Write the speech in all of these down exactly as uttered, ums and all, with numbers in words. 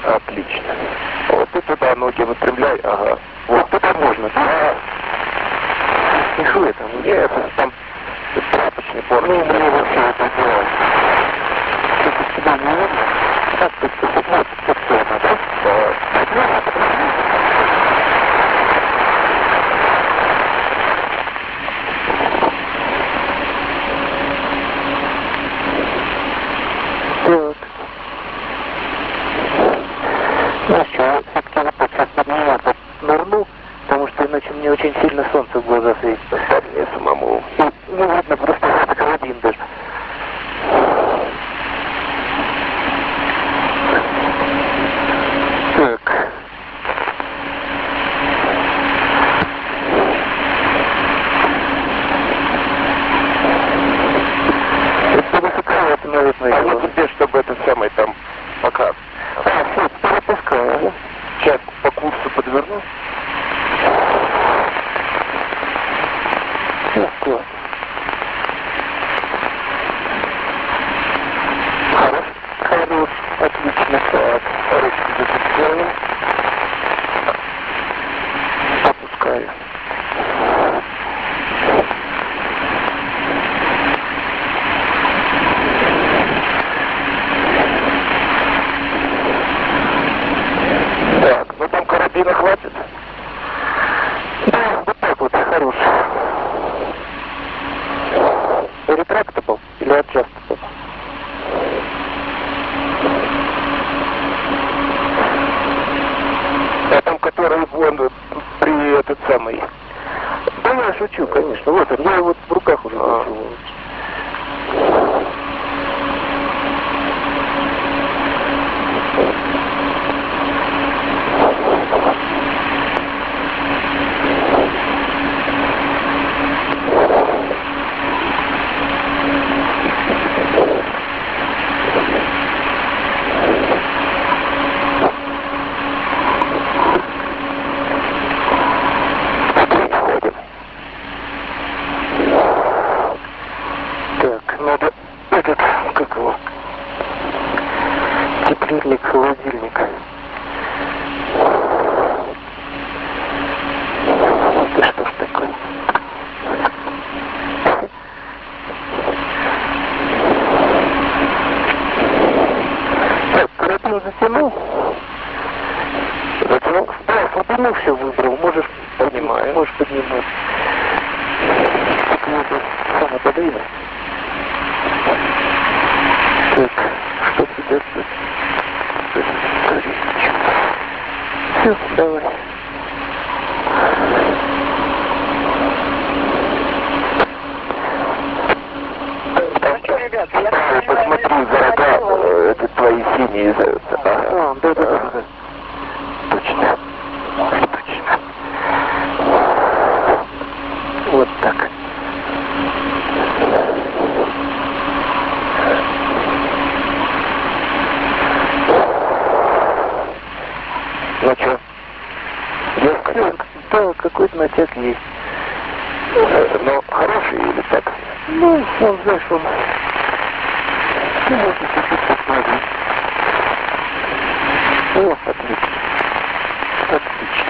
Отлично. Вот ты туда ноги выпрямляй, ага. Вот туда можно. А, не что это? Нет, это там тряпочный порт. Ну, мне вообще это делать. Что-то тебя не видно? Так, ты вот, вот это, да? Да. Так. Ну что, все-таки вот так сейчас подниматься нырну, потому что иначе мне очень сильно солнце в глаза светит. Да мне самому. И не видно просто это карабин даже. Так. Это высоко, это, наверное, а вот тебе, чтобы этот самый там пока... А, все, перепускаю, ага. Сейчас по курсу подверну. Все, классно. Хорош, хорош, отлично, так. Ручки запускаю. Опускаю. Так, ну там карабина хватит? Да, вот так вот, хорош. Ретрактабл или adjustable? А там, который вон при этот самый... Да я шучу, конечно. Вот он, я его в руках уже держу. Так, надо этот, как его, теплильник, холодильник. Это что ж такое? Так, карабин затянул. Затянул? Да, глубину все выбрал. Можешь поднимать. Можешь поднимать. Так, надо самое подвинуть. Так, что придется? Все, давай. Ну что, ребят, я посмотри, города, это твои синие. Ага, да, да, да, да. Точно. Точно. Вот так. Ну что? Есть? Да, какой-то натяг есть. Но хороший или так? Ну, он, знаешь, он... Ну, может, чуть-чуть посмотреть. О, отлично. Отлично.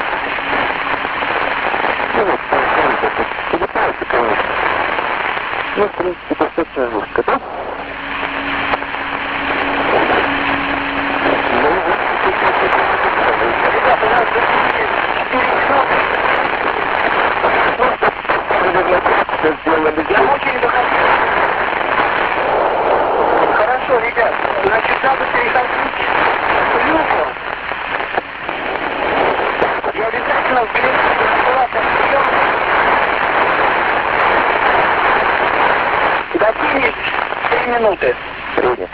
Ну вот, смотри, как это колебается, конечно. Ну, в принципе, достаточно жестко, да? Ребята, у нас четыре минуты. Просто сделали. Я очень бы хотел. Хорошо, ребят, значит, надо переходить к люку. И обязательно взглянуть на аккуратно прием. Готовить три минуты. Принято.